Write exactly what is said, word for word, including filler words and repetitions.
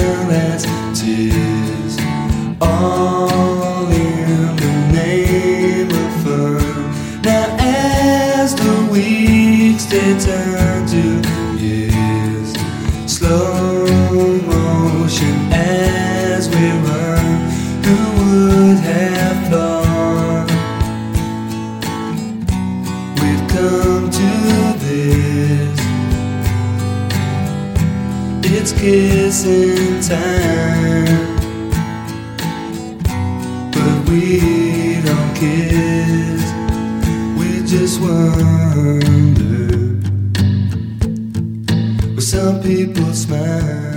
well as tears, all in the name of fun. Now as the weeks they turn to years, slow motion as we run, who would have thought we'd come to this? It's kissing time, but we don't kiss, we just wonder. Well, some people smile,